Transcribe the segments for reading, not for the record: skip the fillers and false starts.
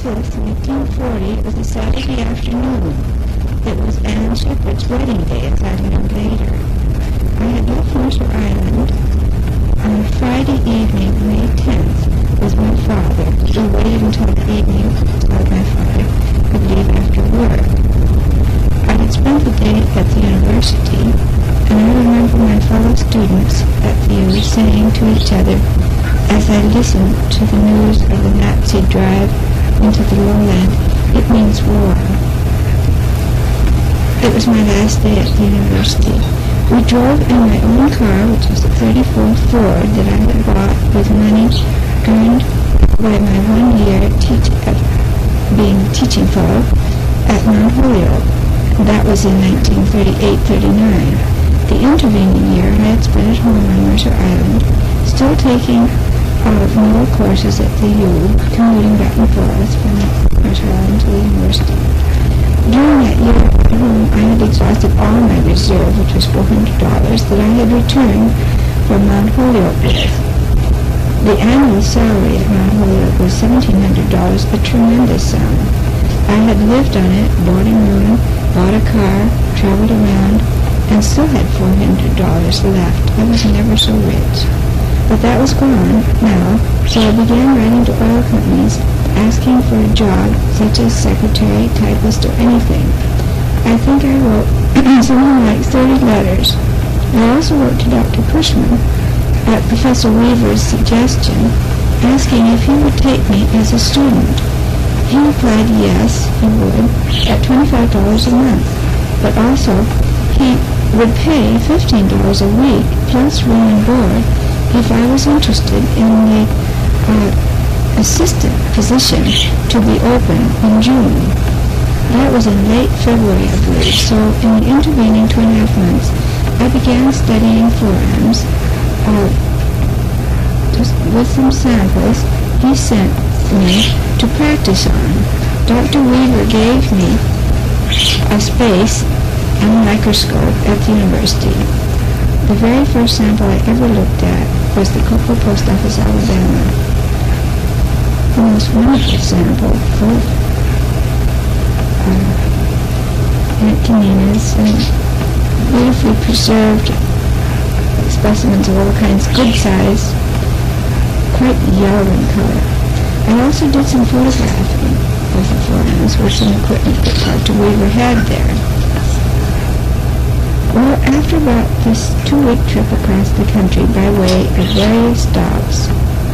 5th, 1940, it was a Saturday afternoon. It was Anne Shepherd's wedding day, as I learned later. I had left Mercer Island on a Friday evening, May 10th, with my father. We waited until the evening so my father could leave after work. I had spent the day at the university, and I remember my fellow students at the U saying to each other as I listened to the news of the Nazi drive into the lowland, "It means war." It was my last day at the university. We drove in my own car, which was a 34 Ford that I had bought with money earned by my 1 year being a teaching fellow at Mount Holyoke. That was in 1938-39. The intervening year I had spent at home on Mercer Island, still taking more courses at the U, commuting back and forth from Mercer Island to the university. During that year at home, I had exhausted all my reserve, which was $400 that I had returned from Mount Holyoke with. The annual salary at Mount Holyoke was $1,700, a tremendous sum. I had lived on it, board and room, bought a car, traveled around, and still had $400 left. I was never so rich. But that was gone now, so I began writing to oil companies, asking for a job, such as secretary, typist, or anything. I think I wrote something like 30 letters. I also wrote to Dr. Cushman, at Professor Weaver's suggestion, asking if he would take me as a student. He replied yes, he would, at $25 a month, but also he would pay $15 a week, plus room and board, if I was interested in the assistant position to be open in June. That was in late February, I believe, so in the intervening 2.5 months, I began studying forearms, just with some samples he sent me to practice on. Dr. Weaver gave me a space and a microscope at the university. The very first sample I ever looked at was the Cocoa Post Office, Alabama. The most wonderful sample full of antoninas and beautifully preserved specimens of all kinds, good size, quite yellow in color. I also did some photographing of the forearms with some equipment that Dr. Weaver had there. Well, after about this 2-week trip across the country by way of various stops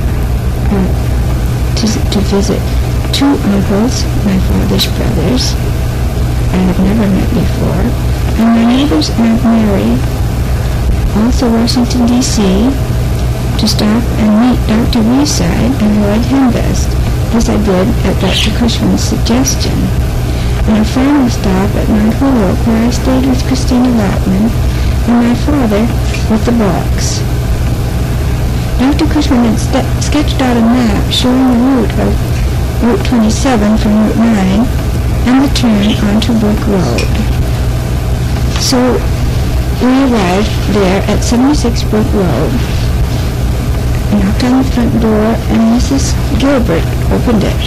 to visit 2 uncles, my father's brothers, I have never met before, and my neighbor's Aunt Mary, also Washington, D.C., to stop and meet Dr. Reeside and Lloyd Hembest, as I did at Dr. Cushman's suggestion. And a final stop at Mount Holyoke, where I stayed with Christina Lautman and my father with the box. Dr. Cushman had sketched out a map showing the route of Route 27 from Route 9 and the turn onto Brook Road. So we arrived there at 76 Brook Road, knocked on the front door, and Mrs. Gilbert opened it.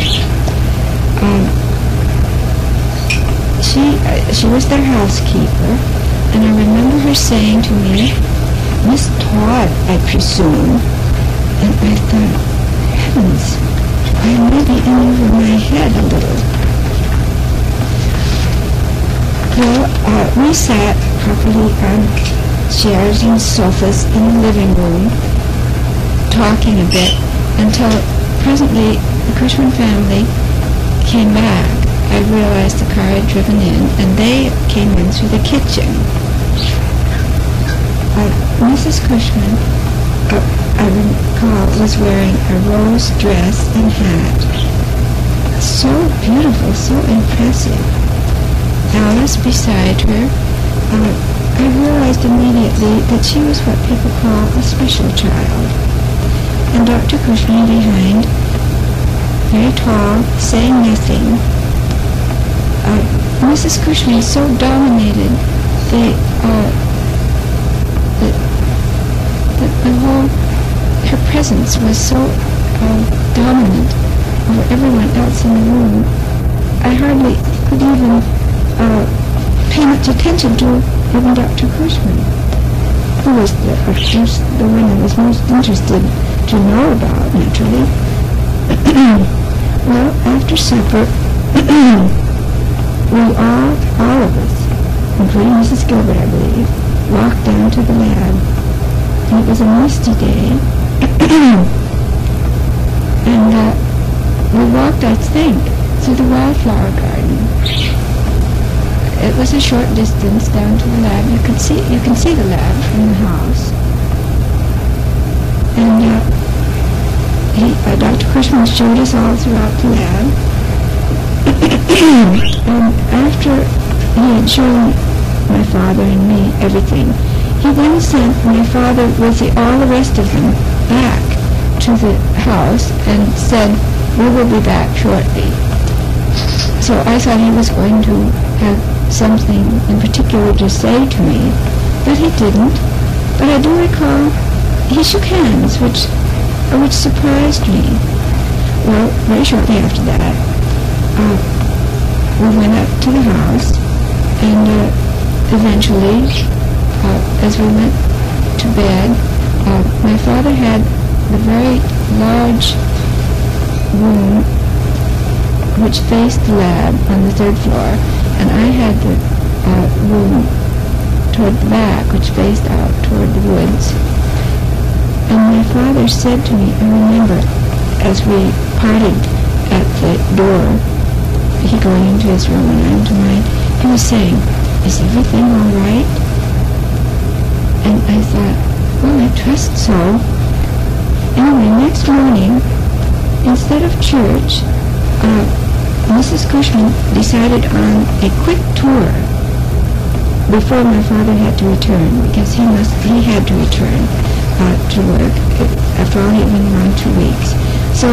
She was their housekeeper, and I remember her saying to me, "Miss Todd, I presume." And I thought, heavens, I may be in over my head a little. Well, we sat properly on chairs and sofas in the living room, talking a bit, until presently the Cushman family came back. I realized the car had driven in, and they came in through the kitchen. Mrs. Cushman, I recall, was wearing a rose dress and hat. So beautiful, so impressive. Alice beside her, I realized immediately that she was what people call a special child. And Dr. Cushman behind, very tall, saying nothing. Mrs. Cushman so dominated her presence was so dominant over everyone else in the room. I hardly could even pay much attention to even Dr. Cushman, who was the one I was most interested to know about, naturally. Well, after supper, we all of us, including Mrs. Gilbert, I believe, walked down to the lab. And it was a misty day. And we walked, I think, through the wildflower garden. It was a short distance down to the lab. You can see the lab from the house. And Dr. Cushman showed us all throughout the lab. And after he had shown my father and me everything, he then sent my father with all the rest of them back to the house and said, "We will be back shortly." So I thought he was going to have something in particular to say to me, but he didn't. But I do recall he shook hands, which surprised me. Well, very shortly after that, we went up to the house, and eventually, as we went to bed, my father had the very large room which faced the lab on the third floor, and I had the room toward the back which faced out toward the woods. And my father said to me, I remember, as we parted at the door, he going into his room and I into mine, he was saying, "Is everything all right?" And I thought, well, I trust so. Anyway, next morning, instead of church, Mrs. Cushman decided on a quick tour before my father had to return, because he had to return to work. After all, he had been around 2 weeks. So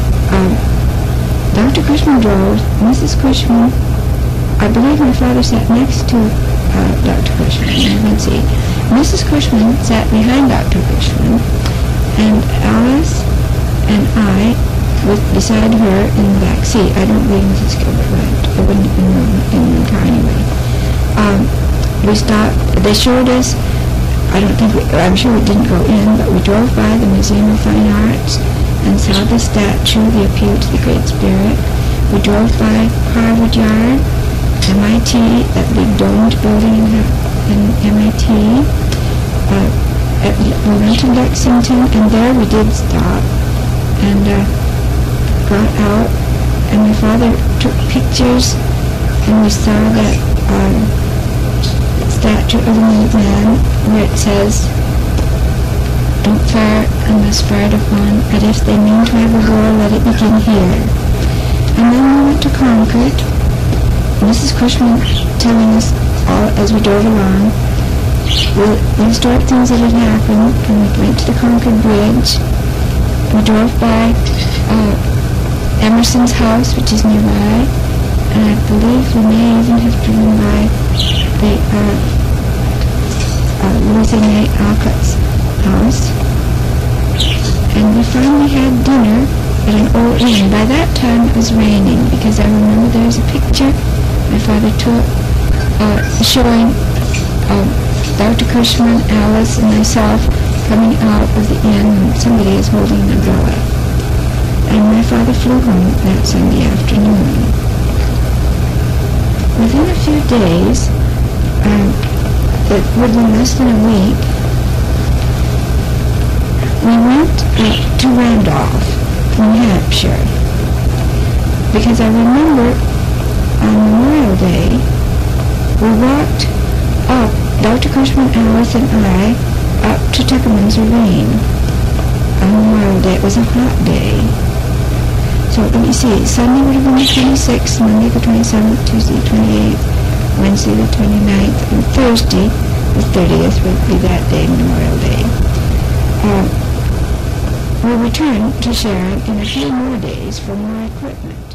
Dr. Cushman drove. Mrs. Cushman, I believe my father sat next to Dr. Cushman. You can see. Mrs. Cushman sat behind Dr. Cushman, and Alice and I was beside her in the back seat. I don't believe Mrs. Gilbert went. It wouldn't have been in the car anyway. We stopped. They showed us. I'm sure we didn't go in, but we drove by the Museum of Fine Arts and saw the statue, the Appeal to the Great Spirit. We drove by Harvard Yard, MIT, that big domed building in MIT. We went to Lexington, and there we did stop and got out, and my father took pictures, and we saw that statue of the Minuteman, where it says, "Don't fire unless fired upon, but if they mean to have a war, let it begin here." And then we went to Concord, Mrs. Cushman telling us all as we drove along the historic things that had happened, and we went to the Concord Bridge. We drove by Emerson's house, which is nearby, and I believe we may even have driven by the Louisa May Alcott's house. And we finally had dinner at an old inn. By that time it was raining, because I remember there was a picture my father took showing Dr. Cushman, Alice, and myself coming out of the inn, and somebody is holding an umbrella. And my father flew home that Sunday afternoon. Within a few days, it would be less than a week, we went to Randolph, New Hampshire, because I remember on Memorial Day, we walked up, Dr. Cushman, Alice, and I, up to Tuckerman's Ravine on Memorial Day. It was a hot day. So let me see, Sunday would have been the 26th, Monday the 27th, Tuesday the 28th, Wednesday the 29th, and Thursday the 30th would be that day, Memorial Day. We'll return to Sharon in a few more days for more equipment.